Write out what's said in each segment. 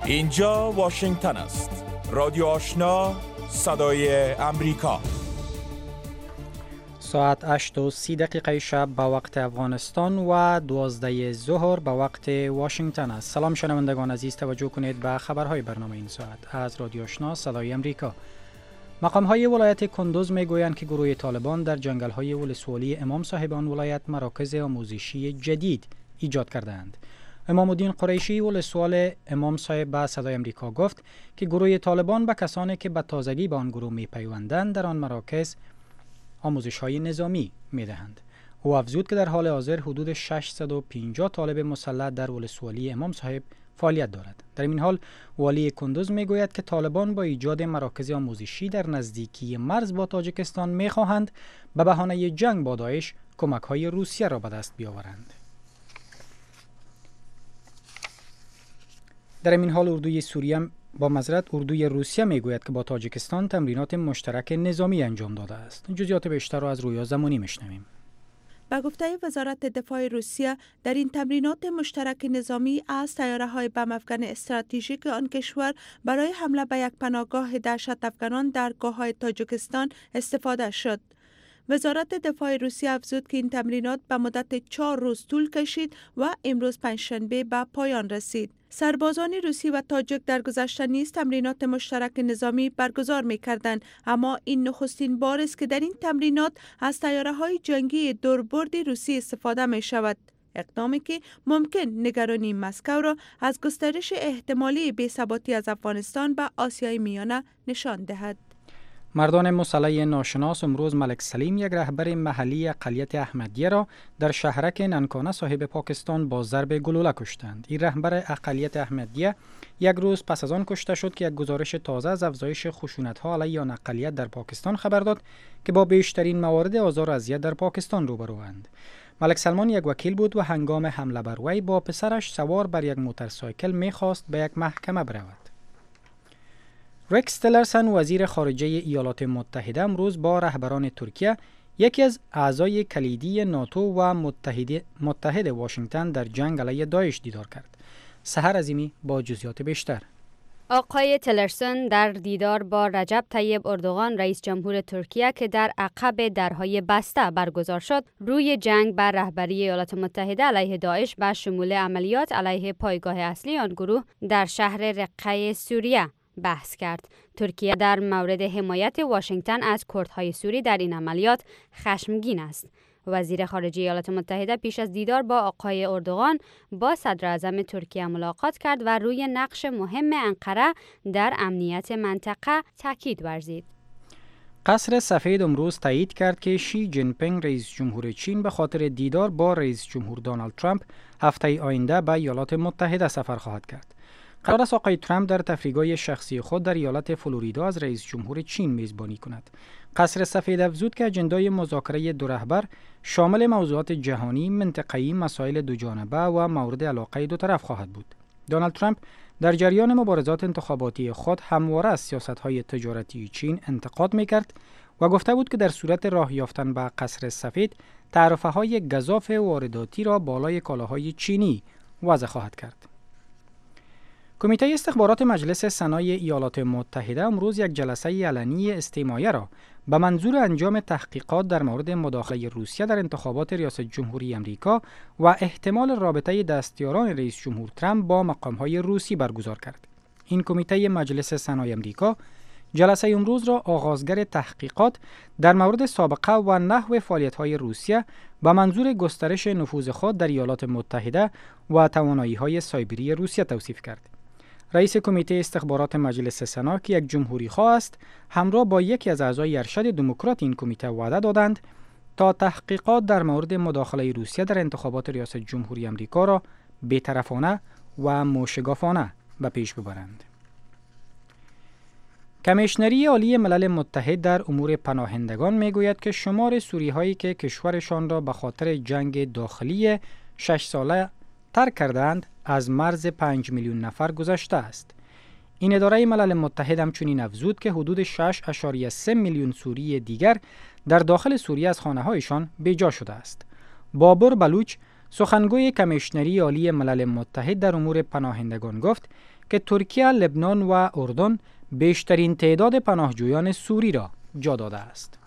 اینجا واشنگتن است. رادیو آشنا، صدای امریکا. ساعت 8:30 شب به وقت افغانستان و 12 ظهر به وقت واشنگتن است. سلام شنوندگان عزیز، توجه کنید به خبرهای برنامه این ساعت از رادیو آشنا صدای امریکا. مقام‌های ولایت کندوز می‌گویند که گروه طالبان در جنگل‌های ولسوالی امام صاحب آن ولایت مراکز آموزشی جدید ایجاد کردند. امام الدین قریشی ولسوال امام صاحب به صدای امریکا گفت که گروه طالبان به کسانی که به تازگی به آن گروه می‌پیوندند در آن مراکز آموزش‌های نظامی می‌دهند. او افزود که در حال حاضر حدود 650 طالب مسلح در ولسوالی امام صاحب فعالیت دارد. در این حال والی کندوز میگوید که طالبان با ایجاد مراکز آموزشی در نزدیکی مرز با تاجیکستان میخواهند به بهانه جنگ با داعش کمک‌های روسیه را به دست بیاورند. در این حال اردوی روسیه میگوید که با تاجیکستان تمرینات مشترک نظامی انجام داده است. جزئیات بیشتر را از رویا زمانی میشنویم. به گفته وزارت دفاع روسیه، در این تمرینات مشترک نظامی از طیاره‌های بم افغان استراتژیک آن کشور برای حمله به یک پناهگاه دهشت افغانان در گاه‌های تاجیکستان استفاده شد. وزارت دفاع روسیه افزود که این تمرینات به مدت 4 روز طول کشید و امروز پنجشنبه به پایان رسید. سربازان روسی و تاجیک در گذشته نیز تمرینات مشترک نظامی برگزار می‌کردند، اما این نخستین بار است که در این تمرینات از طیاره‌های جنگی دوربرد روسی استفاده می‌شود. اقدامی که ممکن نگرانی مسکو را از گسترش احتمالی بی‌ثباتی از افغانستان به آسیای میانه نشان دهد. مردان مسلح ناشناس امروز ملک سلیم، یک رهبر محلی اقلیت احمدیه را در شهرک ننکانه صاحب پاکستان با ضرب گلوله کشتند. این رهبر اقلیت احمدیه یک روز پس از آن کشته شد که یک گزارش تازه از افزایش خشونت‌ها علیه آن اقلیت در پاکستان خبر داد که با بیشترین موارد آزار و اذیت در پاکستان روبروند. ملک سلمان یک وکیل بود و هنگام حمله بر وی با پسرش سوار بر یک موتورسایکل می‌خواست به یک محکمه برود. رکس تیلرسن، وزیر خارجه ایالات متحده، امروز با رهبران ترکیه، یکی از اعضای کلیدی ناتو و متحد واشنگتن در جنگ علیه داعش دیدار کرد. سحر عظیمی با جزئیات بیشتر. آقای تیلرسن در دیدار با رجب طیب اردوغان رئیس جمهور ترکیه که در عقب درهای بسته برگزار شد، روی جنگ بر رهبری ایالات متحده علیه داعش به شمول عملیات علیه پایگاه اصلی آن گروه در شهر رقه سوریه بحث کرد. ترکیه در مورد حمایت واشنگتن از کردهای سوری در این عملیات خشمگین است. وزیر خارجه ایالات متحده پیش از دیدار با آقای اردوغان با صدر اعظم ترکیه ملاقات کرد و روی نقش مهم انقره در امنیت منطقه تاکید ورزید. قصر سفید امروز تایید کرد که شی جین پینگ، رئیس جمهور چین، به خاطر دیدار با رئیس جمهور دونالد ترامپ هفته آینده به ایالات متحده سفر خواهد کرد. قرار است آقای ترامپ در تفریحگاه شخصی خود در ایالت فلوریدا از رئیس جمهور چین میزبانی کند. قصر سفید افزود که اجندای مذاکره دو رهبر شامل موضوعات جهانی، منطقه‌ای، مسائل دوجانبه و مورد علاقه دو طرف خواهد بود. دونالد ترامپ در جریان مبارزات انتخاباتی خود همواره از سیاست‌های تجارتی چین انتقاد می‌کرد و گفته بود که در صورت راه یافتن به قصر سفید، تعرفه‌های گزاف وارداتی را بالای کالاهای چینی وضع خواهد کرد. کمیته استخبارات مجلس سنای ایالات متحده امروز یک جلسه علنی استماعی را به منظور انجام تحقیقات در مورد مداخله روسیه در انتخابات ریاست جمهوری امریکا و احتمال رابطه دستیاران رئیس جمهور ترامپ با مقام‌های روسی برگزار کرد. این کمیته مجلس سنای امریکا جلسه امروز را آغازگر تحقیقات در مورد سابقه و نحو فعالیت‌های روسیه به منظور گسترش نفوذ خود در ایالات متحده و توانایی‌های سایبری روسیه توصیف کرد. رئیس کمیته استخبارات مجلس سنا که یک جمهوری خواه است، همراه با یکی از اعضای ارشد دموکرات این کمیته وعده دادند تا تحقیقات در مورد مداخله روسیه در انتخابات ریاست جمهوری امریکا را بی‌طرفانه و موشگافانه به پیش ببرند. کمیشنری عالی ملل متحد در امور پناهندگان میگوید که شمار سوری‌هایی که کشورشان را به خاطر جنگ داخلی 6 ساله ترک کردند از مرز 5 میلیون نفر گذشته است. این اداره ملل متحد همچنین افزود که حدود 6.3 میلیون سوری دیگر در داخل سوریه از خانه‌هایشان بیجا شده است. بابر بلوچ، سخنگوی کمیشنری عالی ملل متحد در امور پناهندگان، گفت که ترکیه، لبنان و اردن بیشترین تعداد پناهجویان سوری را جا داده است.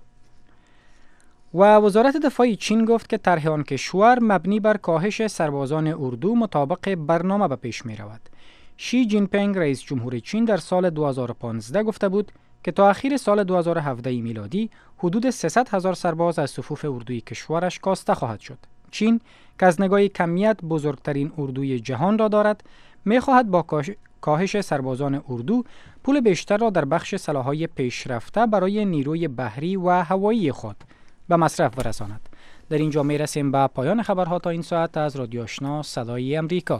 و وزارت دفاع چین گفت که طرح آن کشور مبنی بر کاهش سربازان اردو مطابق برنامه به پیش می رود. شی جین پینگ رئیس جمهور چین در سال 2015 گفته بود که تا اخیر سال 2017 میلادی حدود 300,000 سرباز از صفوف اردوی کشورش کاسته خواهد شد. چین که از نگاه کمیت بزرگترین اردوی جهان را دارد، می خواهد با کاهش سربازان اردو پول بیشتر را در بخش سلاح‌های پیشرفته برای نیروی بحری و هوایی خود به مصرف برساند. در اینجا می رسیم به پایان خبرها تا این ساعت از رادیو آشنا صدای امریکا.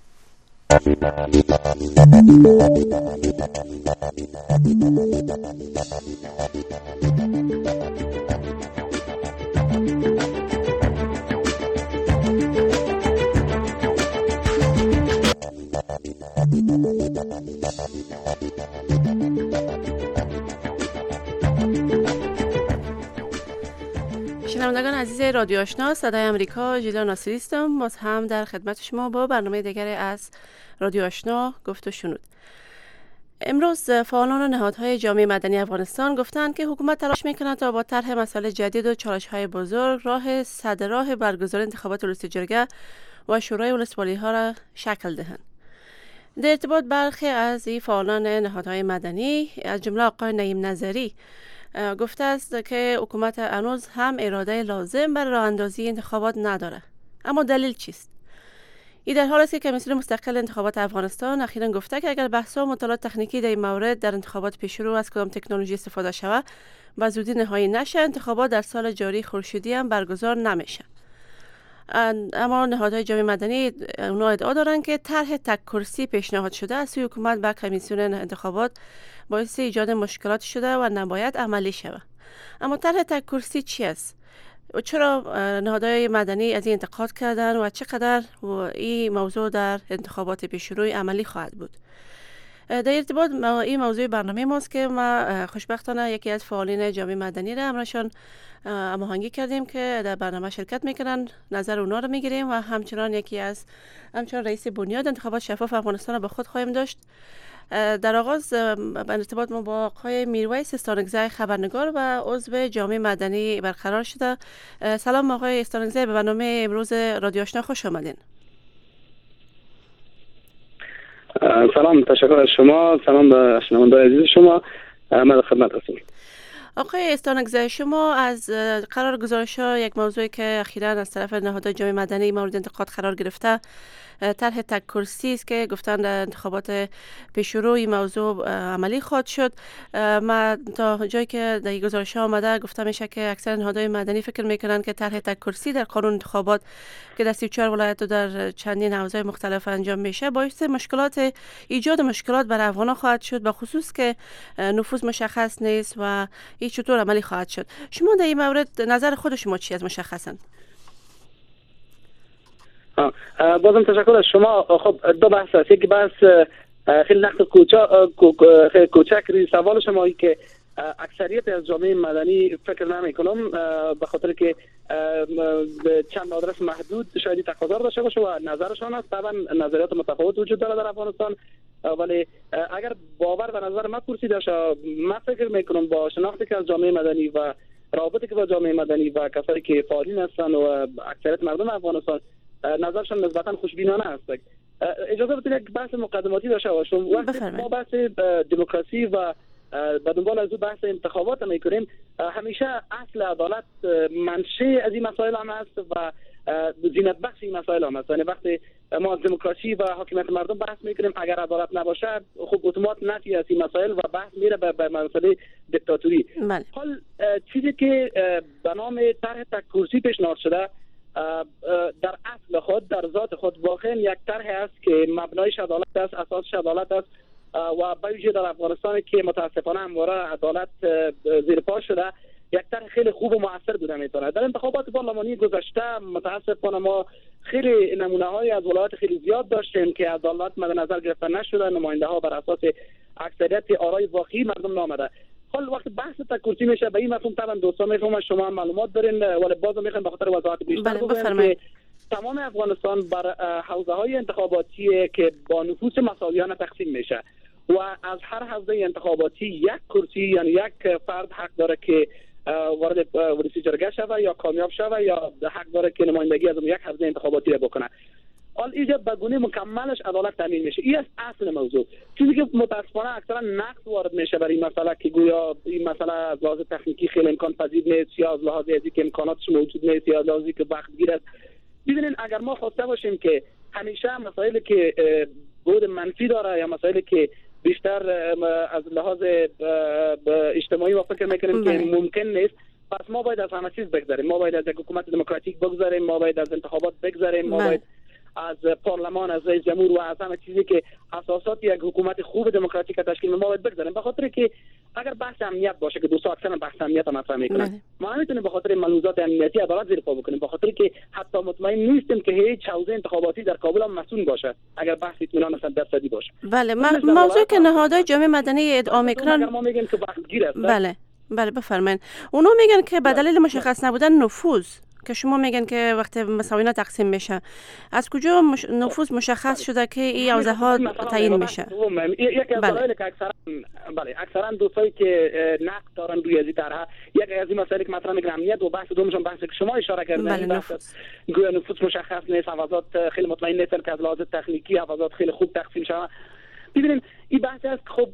شنوندگان عزیز رادیو آشنا صدای امریکا، ژیلا ناصری هستم. باز هم در خدمت شما با برنامه دیگری از رادیو آشنا گفت و شنود. امروز فعالان و نهادهای جامعه مدنی افغانستان گفتند که حکومت تلاش می‌کند تا با طرح مسائل جدید و چالش‌های بزرگ راه صدراه برگزاری انتخابات ریاست جرگه و شورای ولسوالی‌ها را شکل دهند. در ارتباط برخی از این فعالان نهادهای مدنی از جمله آقای نعیم نظری گفته است که حکومت هنوز هم اراده لازم برای راه اندازی انتخابات نداره. اما دلیل چیست؟ این در حالی است که کمیسیون مستقل انتخابات افغانستان اخیراً گفته که اگر بحث‌ها و مطالعات تکنیکی در این مورد در انتخابات پیشرو از کدام تکنولوژی استفاده شود و زودی نهایی نشه، انتخابات در سال جاری خورشیدی هم برگزار نمیشه. اما نهادهای جامعه مدنی اونا ادعا دارن که طرح تک کرسی پیشنهاد شده از سوی حکومت به کمیسیون انتخابات باعث ایجاد مشکلات شده و نباید عملی شود. اما طرح تک کرسی چی است؟ و چرا نهادهای مدنی از این انتقاد کردن و چقدر این موضوع در انتخابات پیشروی عملی خواهد بود؟ در ارتباط این موضوع برنامه ماست که ما خوشبختانه یکی از فعالین جامعه مدنی را همراهشان هماهنگی کردیم که در برنامه شرکت میکنن، نظر اونا رو میگیریم و همچنان همچنان رئیس بنیاد انتخابات شفاف افغانستان را با خود خواهیم داشت. در آغاز به ارتباط ما با آقای میرویس استانکزی خبرنگار و عضو جامعه مدنی برقرار شده. سلام آقای استانکزی، به برنامه امروز رادیو آشنا خوش آمدین. سلام، تشکر از شما. سلام به شنوندگان عزیز شما. من خدمت هستم. آقای استانکزی، شما از قرار گزارش‌ها یک موضوعی که اخیراً از طرف نهادهای جامعه مدنی مورد انتقاد قرار گرفته، طرح تک کرسی است که گفتن انتخابات پیشرو این موضوع عملی خواهد شد. ما تا جایی که در گزارش ها آمده گفته میشه که اکثر نهادهای مدنی فکر میکنن که طرح تک کرسی در قانون انتخابات که در 34 ولایت و در چندین حوزه مختلف انجام میشه باعث ایجاد مشکلات برای افغانان خواهد شد، به خصوص که نفوذ مشخص نیست و این چطور عملی خواهد شد. شما در این مورد نظر خود شما چی از مشخصاً؟ بازم تشکر از شما. خب دو بحث هست. یک بحث خیلی نقد کوچک روی سوال شما که اکثریت از جامعه مدنی فکر نمی کنم، به خاطر که چند آدرس محدود شاید تقاضا داشته باشه و نظرشان است. طبعا نظریات متفاوت وجود داره در افغانستان، ولی اگر باور به نظر من پرسیده باشه، من فکر میکنم با شناختی که از جامعه مدنی و رابطه که با جامعه مدنی و کسایی که فعالین هستن و اکثریت مردم افغانستان نظرشان نسبتا خوشبینانه است. اجازه بدید یک بحث مقدماتی داشته باشم. وقتی ما بحث دموکراسی و به دنبال از بحث انتخابات میکنیم، همیشه اصل عدالت منشأ از این مسائل هم است و زینت بخش این مسائل هم است. یعنی وقتی ما از دموکراسی و حاکمیت مردم بحث میکنیم، اگر عدالت نباشه خب اتومات نفی از این مسائل و بحث میره به مسئله دیکتاتوری. حال چیزی که به نام طرح تک کرسی پیشنهاد شده در اصل خود، در ذات خود واقعا یک طرح است که مبنایش عدالت است، اساسش عدالت است و به ویژه در افغانستان که متاسفانه همواره عدالت زیر پا شده، یک طرح خیلی خوب و مؤثر بوده میتونه. در انتخابات پارلمانی گذشته متاسفانه ما خیلی نمونه های از ولایات خیلی زیاد داشتیم که عدالت مد نظر گرفته نشده، نماینده ها بر اساس اکثریت آرای واقعی مردم نامده. حال وقت بحث تک کرسی میشه به این مفهوم، طبعا دوستان میفهمن، شما معلومات دارین، ولی بازم میخوام به خاطر وضاحت بیشتر بگم که تمام افغانستان بر حوزه های انتخاباتی که با نفوس مساویانه تقسیم میشه و از هر حوزه انتخاباتی یک کرسی یعنی یک فرد حق داره که وارد ورسی جرگه شوه یا کامیاب شوه یا حق داره که نمایندگی از یک حوزه انتخاباتی را بکنه. حال اینجا به گونه مکملش عدالت تامین میشه. این است اصل موضوع. چیزی که متاسفانه اکثرا نقد وارد میشه برای این مسئله که گویا این مسئله از لحاظ تکنیکی خیلی امکان پذیر نیست یا از لحاظ ازی که امکاناتش موجود نیست یا از لحاظی که وقت گیر است. ببینید اگر ما خواسته باشیم که همیشه مسائلی که بود منفی داره یا مسائلی که بیشتر از لحاظ اجتماعی و فکر میکنیم که ممکن نیست، پس ما باید از همه چیز بگذاریم. ما باید از یک حکومت دموکراتیک بگذاریم، ما باید از انتخابات بگذاریم، ما باید از پارلمان، از رئیس جمهور و از همه چیزی که اساسات یک حکومت خوب دموکراتیک تشکیل ما باید بگذاریم. به خاطر که اگر بحث امنیت باشه که دوستا اکثرا بحث امنیت هم مطرح میکنن، ما نمیتونیم به خاطر ملحوظات امنیتی عدالت زیر پا بکنیم، به خاطر که حتی مطمئن نیستیم که هیچ حوزه انتخاباتی در کابل هم مسئول باشه اگر بحث اطمینان 100% باشه. بله، موضوع که نهادهای جامعه مدنی ادعا میکنن، ما میگیم که وقت گیر است. بله بفرمایید. اونا میگن که به دلیل مشخص نبودن نفوذ که شما میگن که وقتی مساویانه تقسیم میشه، از کجا نفوذ مشخص شده که این حوزه ها تعیین میشه؟ یکی از دلایلی که اکثرا دوستایی که نقد دارن روی این طرح، یکی از این مسائلی که مطرح میکنن امنیت و بحث دومشون بحثی که شما اشاره کردین، گویا نفوذ مشخص نیست، حوزات خیلی مطمئن نیستن که از لحاظ تکنیکی حوزات خیلی خوب تقسیم شوند. ببینید این بحث است. خب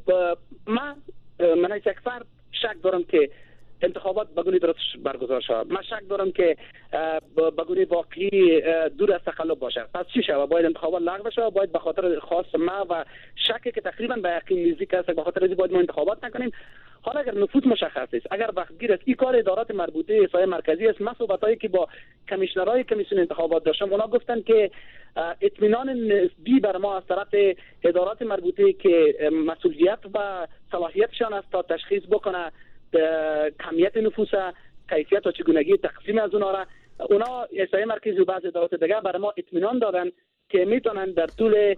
من از یک فرد شک دارم که انتخابات بگونی درست برگزار شود. من شک دارم که بگونی واقعی دور از تخلف باشه. پس چی شود؟ باید انتخابات لغو بشه؟ باید به خاطر خاص ما و شکی که تقریبا به یقین نزدیک است به خاطر این باید ما انتخابات نکنیم؟ حالا اگر نفوذ مشخص است، اگر وقتگیر است، این کار ادارات مربوطه سایه مرکزی است. من صحبتایی که با کمیشنرهای کمیسیون انتخابات داشتم، اونا گفتن که اطمینان نسبی بر ما از طرف ادارات مربوطه که مسئولیت و صلاحیتشان است تا تشخیص بکنه کمیت نفوس، کیفیت و چگونگی تقسیم از اونا سایه مرکزی و بعض ادارات دیگه برای ما اطمینان دادن که میتونن در طول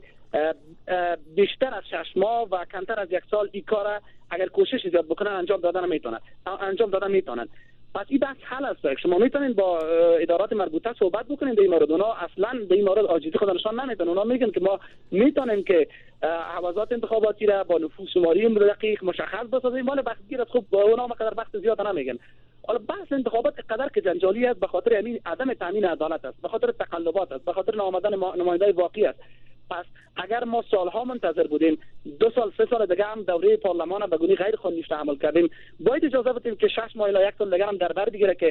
بیشتر از 6 ماه و کمتر از 1 سال این کار اگر کوشش زیاد بکنن انجام دادن میتونن. پس این بحث حل است. شما میتونین با ادارات مربوطه صحبت بکنین در این مورد. اونا اصلا به این مورد عاجزی خود نشان نمیدن. اونا میگن که ما میتونیم که حوزات انتخاباتی را با نفوذ شماری دقیق مشخص بسازیم. ولی بحث گیر خب اونا مقدار بحث زیاد نمیگن. حالا بحث انتخابات قدر که جنجالی است به خاطر همین عدم تامین عدالت است، به خاطر تقلبات است، به خاطر ناآمدن نمایندای واقعی است. پس اگر ما سالها منتظر بودیم، 2 سال 3 سال دیگه هم دوره پارلمان به گونه غیر خودنیشته عمل کردیم، باید اجازه بدیم که 6 ماه الی 1 سال دیگه هم در بر بگیره که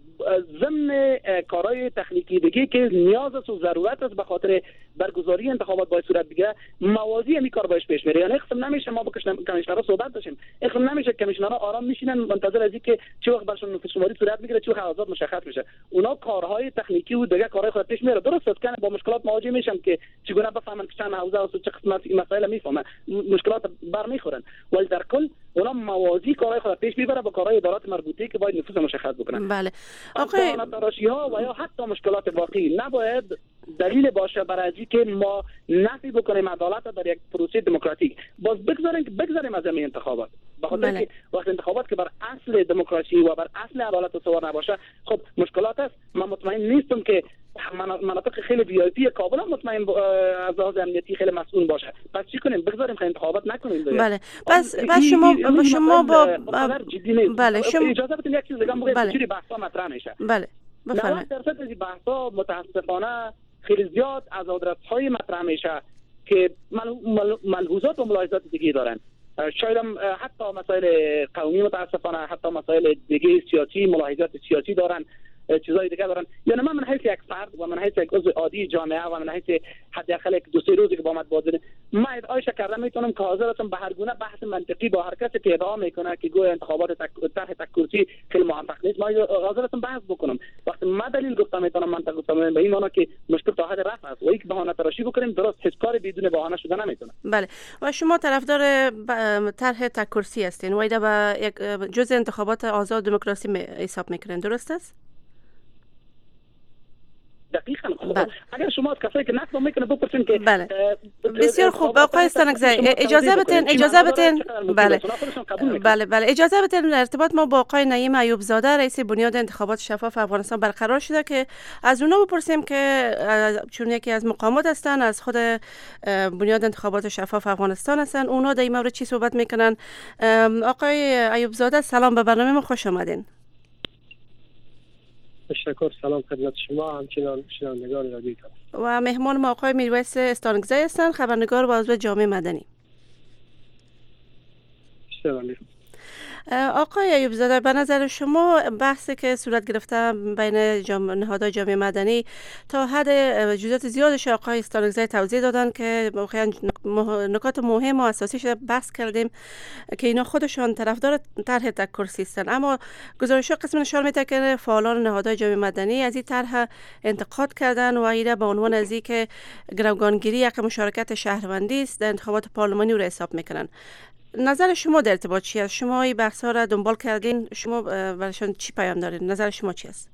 ضمن کارهای تکنیکی دیگه که نیاز است و ضرورت است به خاطر برگزاری انتخابات باید صورت بگیره، موازی همین کار باید پیش میره. یعنی قسم نمیشه ما با کمیشنرها صحبت داشتیم، قسم نمیشه کمیشنرها آرام میشینن منتظر از اینکه چه وقت برشون نفوذ شماری صورت بگیره، چه وقت حوزات مشخص میشه. اونا کارهای تکنیکی و دیگه کارهای خود پیش میره. درست است که با مشکلات مواجه میشن که چگونه بفهمن که چند حوزه و چه قسمت این مسائل میفهمن، مشکلات برمیخورن، ولی در کل اونا موازی کارهای خود پیش میبره با کارهای ادارات مربوطه که باید نفوذ مشخص بکنن. بله آقای تراشی‌ها و یا حتی مشکلات واقعی نباید دلیل باشه برای اینکه ما نفی بکنیم عدالت در یک پروسه دموکراتیک. باز بگذاریم از همین انتخابات، بخاطر که وقت انتخابات که بر اصل دموکراسی و بر اصل عدالت سوار نباشه، خب مشکلات است. من مطمئن نیستم که مناطق خیلی وی آی پی کابل هم مطمئن از لحاظ امنیتی خیلی مسئول باشه. پس چی کنیم؟ بگذاریم که انتخابات نکنیم. بله بس شما با بله شما اجازه بدید یک چیز دیگه بگم. چیزی بحثا مطرح میشه. بله بفرمایید. 90% از این بحثا متاسفانه خیلی زیاد از آدرس‌های مطرح میشه که ملحوظات و ملاحظات دیگه دارن. شاید حتی مسائل قومی متاسفانه، حتی مسائل دیگه سیاسی، ملاحظات سیاسی دارن، چیزای دیگه دارن. یعنی من حیث یک فرد و من حیث یک عضو عادی جامعه و من حیث حداقل یک 2-3 روزی که با من بازده من ادعای کردم میتونم که حاضر هستم به هر گونه بحث منطقی با هر کسی که ادعا میکنه که گویا انتخابات طرح تک کرسی خیلی موفق نیست، ما حاضر هستم بحث بکنم. وقتی من دلیل گفتم میتونم منطق گفتم به این معنی که مشکل تا حد رفع است و یک بهانه تراشی بکنیم درست هیچ کاری بدون بهانه شده نمیتونه. بله و شما طرفدار طرح تک کرسی هستین و ایده به یک جزء انتخابات آزاد دموکراسی حساب میکنین، درست است؟ دقیقاً. اگر شما از کسایی که نقد میکنه بپرسین که بله. بسیار خوب آقای استانکزی، اجازه بتین بله اجازه بتین در ارتباط ما با آقای نعیم ایوب زاده رئیس بنیاد انتخابات شفاف افغانستان برقرار شده که از اونا بپرسیم که چون یکی از مقامات هستن، از خود بنیاد انتخابات شفاف افغانستان هستن، اونا در این مورد چی صحبت میکنن. آقای ایوب زاده سلام، به برنامه ما خوش آمدین. تشکر. سلام خدمت شما، همچنان شنوندگان رادیو تنز. و مهمان ما آقای میرویس استانکزی هستن، خبرنگار و عضو جامعه مدنی. آقای ایوب زاده، به نظر شما بحثی که صورت گرفته بین نهادهای جامعه مدنی تا حد جزئیات زیادش آقای استانکزی توضیح دادن که واقعا نکات مهم و اساسیش بحث کردیم که اینا خودشان طرفدار طرح تک کرسی هستند، اما گزارش قسم نشان میده که فعالان نهادهای جامعه مدنی از این طرح انتقاد کردن و ایده به عنوان از اینکه گروگانگیری یک مشارکت شهروندی است در انتخابات پارلمانی رو حساب میکنن. نظر شما در ارتباط چی است؟ شما این بحث‌ها را دنبال کردین، شما برایشان چی پیام دارین؟ نظر شما چی است؟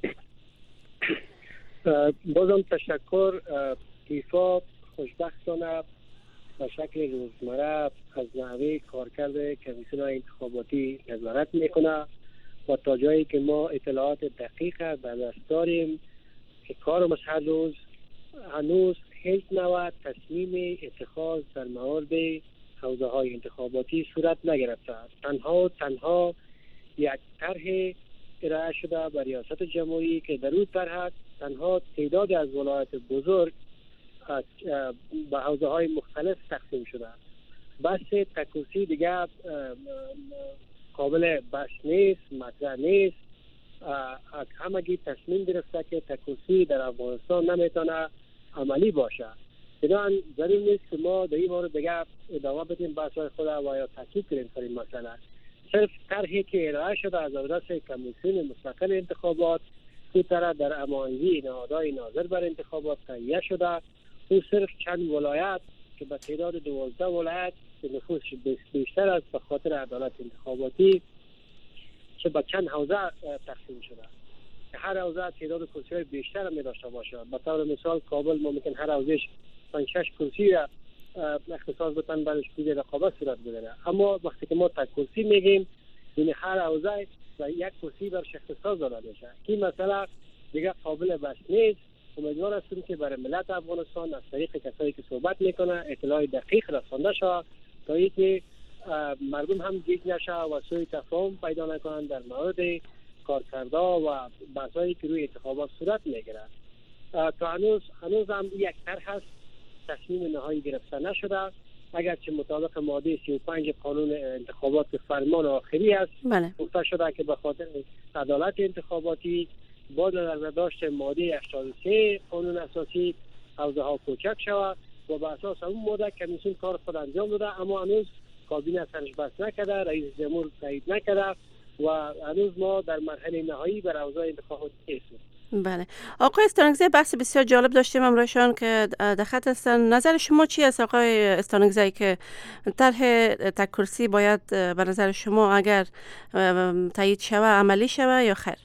بازم تشکر. ایفا خوشبختانه به شکل روزمره از نحوه کارکرد کمیسیون انتخاباتی نظارت میکنه و تا جایی که ما اطلاعات دقیق در دست داریم که کارمز هنوز هیچ نوع تصمیم اتخاذ در مورد حوزه های انتخاباتی صورت نگرفته است. تنها یک طرح ارائه شده به ریاست جمهوری که در اون طرح تنها تعداد از ولایت بزرگ به حوزه های مختلف تقسیم شده. بحث تک کرسی دیگه قابل بحث نیست، مطرح نیست. همگی تصمیم گرفته که تک کرسی در افغانستان نمیتونه عملی باشه. بنابراین ضرور نیست که ما در این مورد دیگه ادامه بدیم بحث‌های خود و یا تاکید کنیم سر این مسئله. صرف طرحی که ارائه شده از آدرس کمیسیون مستقل انتخابات که در امانزی نهادهای ناظر بر انتخابات تهیه شده، او صرف چند ولایت که به تعداد 12 ولایت که نفوس بیشتر است به خاطر عدالت انتخاباتی که به چند حوزه تقسیم شده که هر حوزه تعداد کرسی‌های بیشتر می داشته باشه. به طور مثال کابل ممکن هر حوزهش 5-6 کرسی را اختصاص بدن، بعدش دیگه رقابت صورت بگیره. اما وقتی که ما تک کرسی میگیم یعنی هر حوزه و یک کرسی برش اختصاص داده میشه. این مسئله دیگه قابل بحث نیست. امیدوار هستیم که برای ملت افغانستان از طریق کسایی که صحبت میکنه اطلاع دقیق رسانده شود تا اینکه مردم هم گیج نشه و سوء تفاهم پیدا نکنند در مورد کارکردا و بحثایی که روی انتخابات صورت میگیره. تا هنوز هم یک طرح هست، تصمیم نهایی گرفته نشده، اگرچه مطابق ماده 35 قانون انتخابات فرمان آخری است. گفته شده که به خاطر عدالت انتخاباتی با نظرداشت ماده 83 قانون اساسی حوزه ها کوچک شود و به اساس اون ماده کمیسیون کار خود انجام داده، اما هنوز کابینه سرش بس نکرده، رئیس جمهور تایید نکرده و هنوز ما در مرحله نهایی بر حوزه انتخابات هستیم. بله آقای استانکزی، بحث بسیار جالب داشتیم امروزشان که در خط هستن. نظر شما چی است آقای استانکزی که طرح تک کرسی باید به نظر شما اگر تایید شود عملی شود یا خیر؟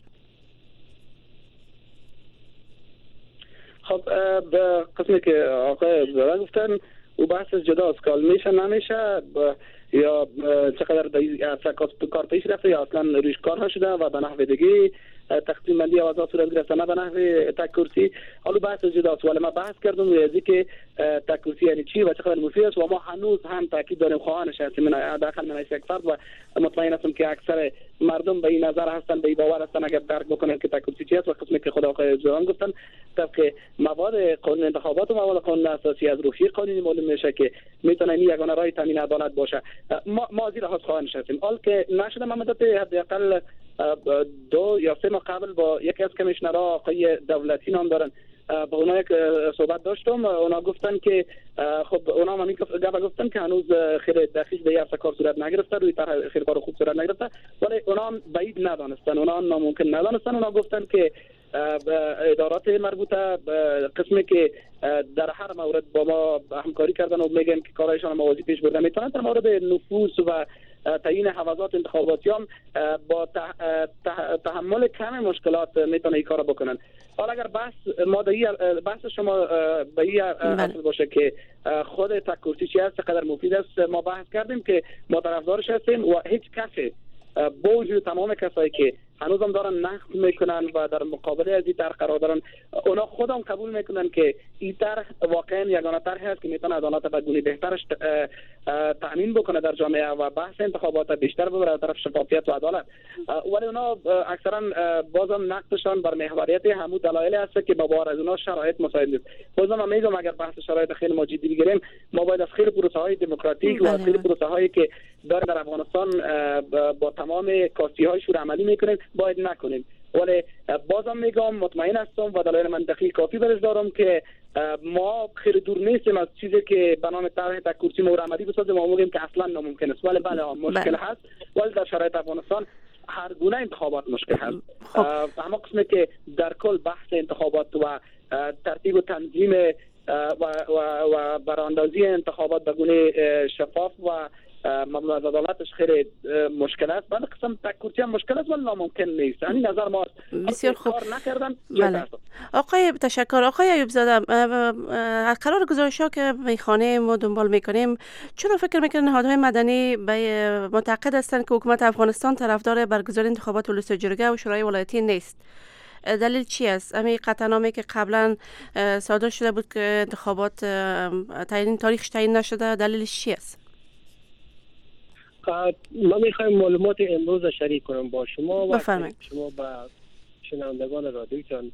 خب به قسمی که آقای زاده گفتن او بحث جدا از کال میشه نمیشه یا چقدر کار پیش رفته یا اصلا رویش کار نشده و به نحو دیگه تقسیم بندی آوازها صورت گرفته نه به نحو تک کرسی. حالا بحث جداست، ولی ما بحث کردم از اینکه تک کرسی یعنی چی و چقدر مفید است و ما هنوز هم تاکید داریم خواهانش هستیم. من داخل من یک فرد و مطمئن هستم که اکثر مردم به این نظر هستن، به این باور هستن اگر درک بکنن که تک کرسی چی است و قسمی که خود آقای زاده گفتن طبق مواد قانون انتخابات و مواد قانون اساسی از روحیه قانونی معلوم میشه که میتونه این یگانه راه تامین عدالت باشه. ما زیر لحاظ خواهانش هستیم. حال که نشده من مدت حداقل 2 یا 3 ماه قبل با یکی از کمیشنرها آقای دولتی نام دارن با اونا یک صحبت داشتم. اونا گفتن که خب اونا همین گفتن که هنوز خیلی دقیق به یک کار صورت نگرفته، روی طرح خیلی کار خوب صورت نگرفته، ولی اونا هم بعید ندانستن، اونا هم ناممکن ندانستن. اونا گفتن که ادارات مربوطه قسمی که در هر مورد با ما همکاری کردن و میگن که کارایشان موازی پیش برده میتونن در مورد نفوذ و تعیین حوزات انتخاباتی هم با تحمل کم مشکلات میتونه این کارو بکنن. حالا اگر بحث شما به این اصل باشه که خود تک کرسی چی است، چقدر مفید است، ما بحث کردیم که ما طرفدارش هستیم و هیچ کسی با وجود تمام کسایی که هنوزم دارن نقد میکنن و در مقابله از این طرح قرار دارن، اونا خودم قبول میکنن که این طرح واقعا یگانه طرحی است که میتونه عدالت به گونه بهترش تامین بکنه در جامعه و بحث انتخابات بیشتر ببره طرف شفافیت و عدالت. ولی اونا اکثرا بازم نقدشان بر محوریت همون دلایلی است که با بار از اونا شرایط مساعد نیست. بازم میگم اگر بحث شرایط خیلی ما جدی بگیریم، ما باید از خیلی پروسه‌های دموکراتیک و از خیلی پروسه‌هایی که در افغانستان با تمام کاستی‌های شور عملی میکنیم باید نکنیم. ولی بازم میگم مطمئن هستم و دلایل منطقی کافی برش دارم که ما خیلی دور نیستیم از چیزی که به نام طرح تک کرسی مورد عملی بسازیم و میگیم که اصلا ناممکن است. ولی بله مشکل هست، ولی در شرایط افغانستان هر گونه انتخابات مشکل هست. اما قسمی که در کل بحث انتخابات و ترتیب و تنظیم و براندازی انتخابات به گونه شفاف و مبنی از عدالتش خیلی مشکل است. بعد قسم تک کرسی هم مشکل است ولی ناممکن نیست. همین نظر ما بسیار خوب نکردن. بله. آقای تشکر. آقای ایوب زاده، قرار گزارش‌ها که میخوانه ما دنبال میکنیم، چرا فکر میکنن نهادهای مدنی معتقد هستند که حکومت افغانستان طرفدار برگزاری انتخابات ولایت جرگه و شورای ولایتی نیست؟ دلیل چی است؟ همین قطعنامه که قبلا صادر شده بود که انتخابات تاریخش تعیین نشده، دلیلش چی است؟ من میخوایم معلومات امروز شریک کنم با شما و شما با شنوندگان رادیوتان.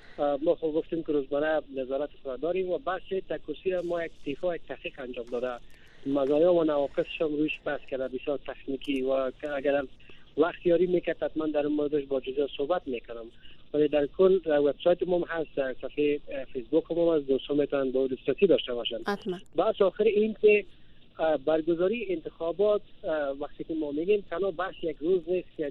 ما خب گفتیم که روزمره نظارت خود داریم و بحث تک کرسی ما یک تحقیق انجام داده، مزایا و نواقصش هم روش بحث کرده، بسیار تکنیکی، و اگر وقت یاری میکرد حتما در موردش با جزئیات صحبت میکنم. ولی در کل وبسایت ما هست، در صفحه فیسبوک ما هست، دوستان میتونن با دسترسی داشته باشن. بحث آخر این که برگزاری انتخابات وقتی که ما میگیم تنها بحث یک روز نیست که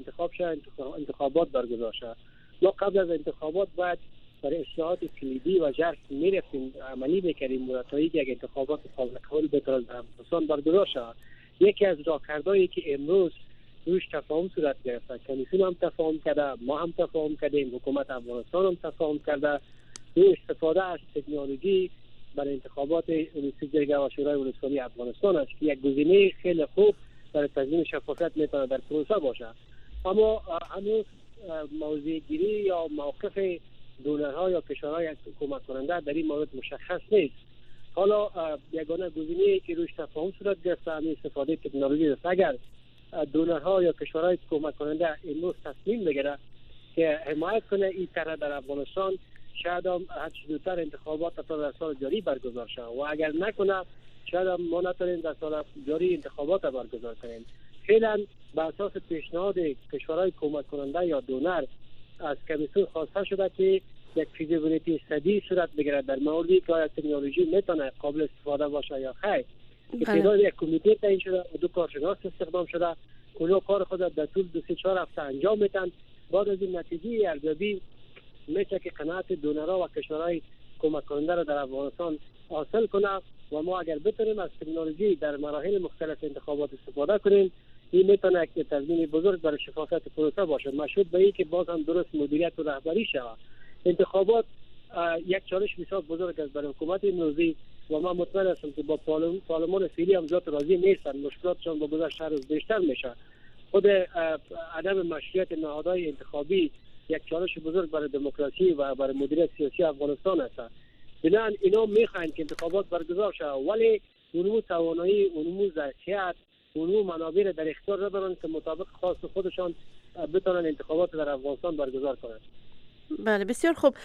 انتخابات برگزار شد. ما قبل از انتخابات باید برای اصلاحات کلیدی و جرف میرفتیم عملی بکردیم و تا یک انتخابات قابل قبول به طور افغانستان برگزار شد. یکی از راهکارهایی که امروز روش تفاهم صورت گرفت، کمیسیون هم تفاهم کرده، ما هم تفاهم کردیم، حکومت افغانستان هم تفاهم کرده، استفاده از تکنولوژی برای انتخابات ولایت جرگه و شورای ولایتی افغانستان است که یک گزینه خیلی خوب برای تضمین شفافیت میتونه در پروسه باشه. اما هنوز موضوع گیری یا موقف دونرها یا کشورهای حکومت کننده در این مورد مشخص نیست. حالا یگانه گزینه که روش تفاهم صورت گرفته همین استفاده تکنولوژی است. اگر دونرها یا کشورهای حکومت کننده امروز تصمیم بگیره که حمایت کنه این طرح در افغانستان، شاید هم زودتر انتخابات در سال جاری برگزار شود و اگر نکنه شاید هم ما نتونیم در سال جاری انتخابات برگزار کنیم. فعلا بر اساس پیشنهاد کشورهای کمک کننده یا دونر از کمیسیون خواسته شده که یک فیزیبیلیتی استادی صورت بگیرد در موردی که آیا تکنولوژی میتونه قابل استفاده باشه یا خیر. تعداد یک کمیته تعیین شده و 2 کارشناس استخدام شده که اونها کار خود در طول 2-4 هفته انجام میدن. بعد از این نتیجه ارزیابی میشه که قناعت دونرها و کشورهای کمک کننده را در افغانستان حاصل کنه و ما اگر بتونیم از تکنولوژی در مراحل مختلف انتخابات استفاده کنیم، این میتونه یک تضمین بزرگ برای شفافیت پروسه باشه، مشروط به اینکه باز هم درست مدیریت و رهبری شود. انتخابات یک چالش بسیار بزرگ است برای حکومت امروزی و من مطمئن هستم که با پارلمان فعلی هم زیاد راضی نیستن، مشکلاتشان با گذشت هر روز بیشتر میشه. خود عدم مشروعیت نهادهای انتخابی یک چالش بزرگ برای دموکراسی و برای مدیریت سیاسی افغانستان است. بنابراین اینا میخواین که انتخابات برگزار شود، ولی اونمو توانایی، اونمو ظرفیت، اونمو منابع در اختیار ندارن که مطابق خاص خودشان بتونن انتخابات در افغانستان برگزار کنند. بله بسیار خوب.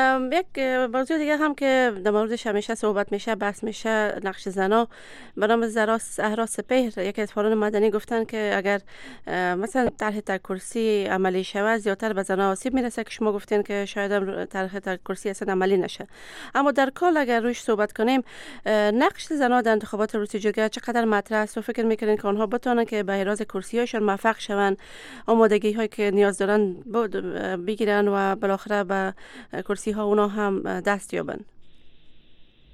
یک موضوع دیگه هم که در موردش همیشه صحبت میشه، بحث میشه، نقش زنا. به نام زهرا سپهر، یکی از فعالان مدنی، گفتن که اگر مثلا طرح تک کرسی عملی شود زیادتر به زنا آسیب میرسه، که شما گفتین که شاید هم طرح تک کرسی اصلا عملی نشه. اما در کل اگر روش صحبت کنیم، نقش زنا در انتخابات ولایت جرگه چقدر مطرح است و فکر میکنین که آنها بتونن که به احراز کرسی‌هاشون موفق شون، آمادگی هایی که نیاز دارن بگیرن و بالاخره به کرسی ها اونا هم دست یابن؟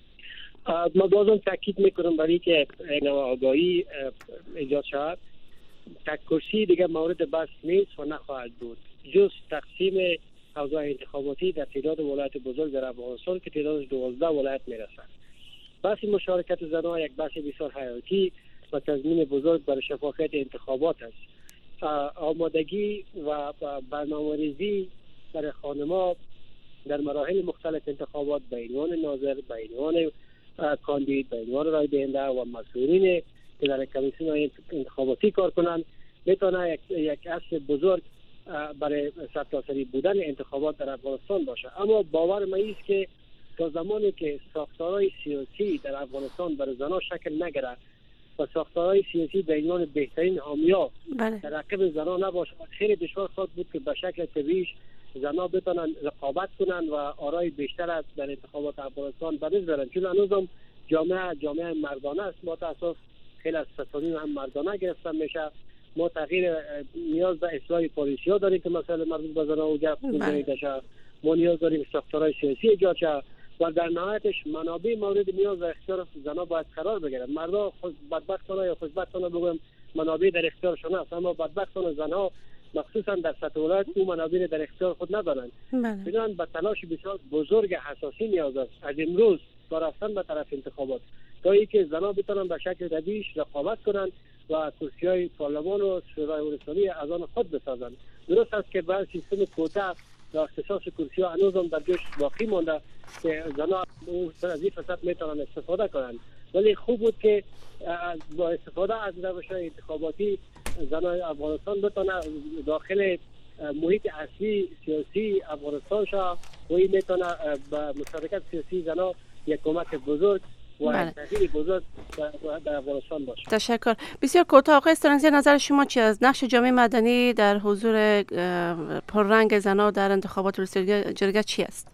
ما بازم تاکید میکنم برای که آگاهی ایجاد شود. تک کرسی دیگه مورد بحث نیست و نخواهد بود، جز تقسیم اوضاع انتخاباتی در تعداد ولایت بزرگ در افغانستان که تعدادش 12 ولایت میرسد. بحث مشارکت زنان یک بحث بسیار حیاتی و تضمین بزرگ برای شفافیت انتخابات است. آمادگی و برنامه‌ریزی برای خانم‌ها در مراحل مختلف انتخابات به عنوان ناظر، به عنوان کاندید، به عنوان رای دهنده و مسئولین که در کمیسیون انتخاباتی کار کنند میتونه یک اصل بزرگ برای سرتاسری بودن انتخابات در افغانستان باشه. اما باور من است که تا زمانی که ساختارهای سیاسی در افغانستان برای زنان شکل نگیره و ساختارهای سیاسی به عنوان بهترین حامی‌ها در عقب زنان نباشه، خیلی دشوار خواهد بود که به شکل طبیعی زنان بتونن رقابت کنن و آرای بیشتر از در انتخابات افغانستان به دست بیارن. چون هنوزم جامعه مردانه است. ما اساس خیلی از فسادین هم مردانه گرفتن میشه. ما تغییر نیاز به اصلاح پالیسی‌ها داریم که مثلا مربوط به زنان و گپ می‌زنید. ما نیاز داریم ساختارهای سیاسی ایجاد شه و در نهایتش منابع مورد نیاز و اختیار زنان باید قرار بگیرن. مردها خود بدبختانه یا خوشبختانه بگم منابع در اختیارشون است، اما بدبختانه زنها مخصوصا در سطح ولایت اون منابع در اختیار خود ندارند. بنابراین به تلاش بسیار بزرگ حساسی نیاز است از امروز تا رفتن به طرف انتخابات تا اینکه زنان بتونن به شکل طبیعی رقابت کنند و کرسی‌های پارلمان و شورای ولسوالی از آن خود بسازند. درست است که بعض سیستم کوته و اختصاص کرسی‌ها هنوز هم در جوش باقی مانده که زنان از این فرصت میتونن استفاده کنند، ولی خوب بود که با استفاده از روش‌های انتخاباتی زنان افغانستان بتونه داخل محیط اصلی سیاسی افغانستان شه و این میتونه با مشارکت سیاسی زنان یک کمک بزرگ و تغییر بزرگ در افغانستان باشه. تشکر. بسیار کوتاه آقای استرانزی، نظر شما چی از نقش جامعه مدنی در حضور پررنگ زنان در انتخابات ریاست جمهوری چی است؟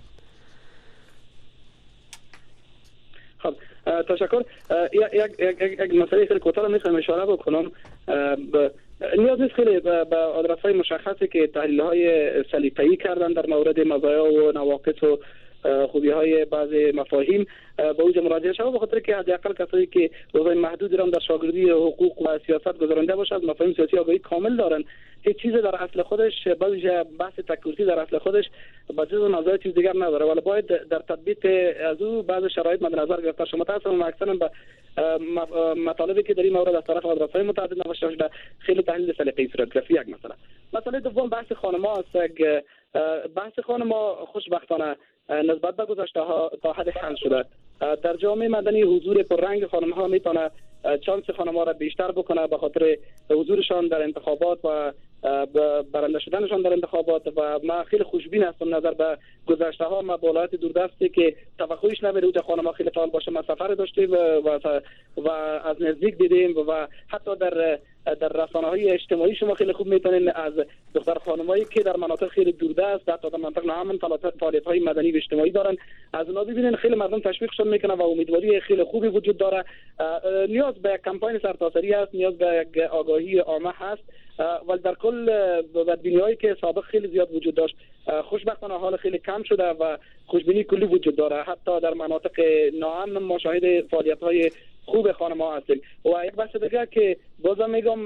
خب تشکر. یک مسئله خیلی کوتاه میخوام اشاره بکنم. نیاز نیست خیلی به آدرس‌های مشخصی که تحلیل‌های سلیقه‌ای کردن در مورد مزایا و نواقص و خوبی‌های بعضی مفاهیم به اوج مراجعه شود، به خاطر که حداقل کسایی که وضعیت محدودی را در شاگردی حقوق و سیاست گذرانده باشند مفاهیم سیاسی آگاهی کامل دارند. هیچ چیز در اصل خودش به بحث تک‌کرسی در اصل خودش با جز مزایا چیز دیگر نداره، ولی باید در تطبیق از او بعض شرایط مد نظر گرفته شما. متأسفانه اکثرا به مطالبی که در این مورد از طرف آدرس‌های متعدد نوشته شده خیلی تحلیل سلیقه‌ای صورت گرفت. یک مسئله دوم بحث خانم‌ها است. بحث خانم‌ها خوشبختانه نسبت به گذشته‌ها تا حد حل شده. در جامعه مدنی حضور پررنگ خانم‌ها میتونه چانس خانم‌ها را بیشتر بکنه به خاطر حضورشان در انتخابات و برنده شدنشان در انتخابات و ما خیلی خوشبین هستم نظر به گذشته‌ها. ما با ولایت دوردستی که توقعش نبود که خانم‌ها خیلی فعال باشه ما سفر داشتیم و از نزدیک دیدیم و حتی در رسانه‌های اجتماعی شما خیلی خوب میتونین از دختر خانمایی که در مناطق خیلی دوردست حتی در مناطق ناامن فعالیت‌های مدنی و اجتماعی دارن از اونها ببینین خیلی مردم تشویقشون میکنه و امیدواری خیلی خوبی وجود داره. نیاز به یک کمپاین سرتاسری است، نیاز به یک آگاهی عامه هست، ولی در کل بدبینی‌هایی که سابق خیلی زیاد وجود داشت خوشبختانه حال خیلی کم شده و خوشبینی کلی وجود داره. حتی در مناطق ناامن ما شاهد فعالیت‌های خوب خانم‌ها هستیم. و یک بحث دیگه که بازم میگم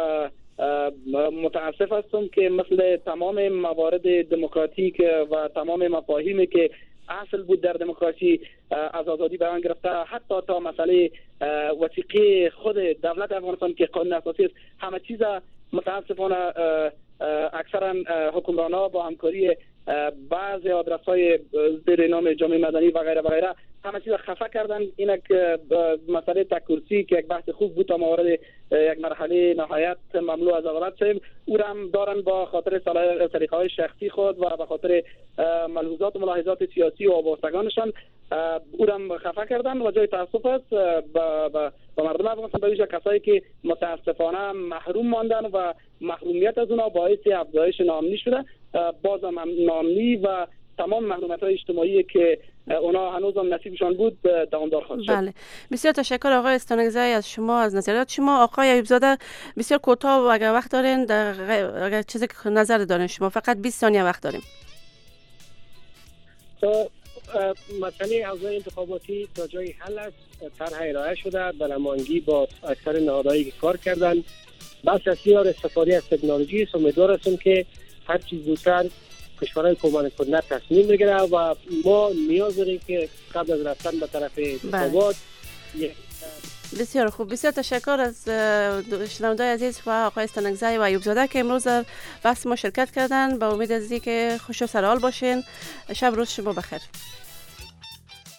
متاسف هستم که مثل تمام موارد دموکراتیک و تمام مفاهیمی که اصل بود در دموکراسی از آزادی بیان گرفته حتی تا مسئله وثیقه خود دولت افغانستان که قانون اساسی است همه چیز متاسفانه اکثرا حکمران‌ها با همکاری بعضی آدرس‌های زیر نام جامعه مدنی و غیره و غیره همه چیز خفه کردن. اینک مسئله تک‌کرسی که یک بحث خوب بود تا مورد یک مرحله نهایت مملو از عدالت شدیم او را هم دارن با خاطر سلیقه‌های شخصی خود و به خاطر ملحوظات و ملاحظات سیاسی و وابستگانشان او را هم خفه کردن و جای تاسف است با مردم افغانستان به ویژه کسایی که متاسفانه محروم ماندن و محرومیت از اونها باعث افزایش ناامنی شده. بازم ناامنی و تمام محرومیت‌های اجتماعی که اونا هنوز هم نصیبشان بود دوامدار خواهد شد. بله بسیار تشکر آقای استانگزی از شما از نظریات شما. آقای ایوبزاده بسیار کوتاه و اگر وقت دارین اگر چیزی که نظر دارین شما فقط 20 ثانیه وقت داریم. مسئله اوضاع انتخاباتی تا جای حل است. طرح ارائه شده، برامانگی با اکثر نهادهایی که کار کردن. بس اصلی استفاده از تکنولوژی است. امیدوار هستم که هر چیز زودتر کشورهای کمک کننده تصمیم بگیره و ما نیاز داریم که قبل از رفتن به طرف انتخابات. بسیار خوب، بسیار تشکر از شنونده‌های عزیز و آقای استنگزی و ایوب زاده که امروز بحث ما شرکت کردن. با امید از اینکه خوش و سرحال باشین. شب روز شما بخیر.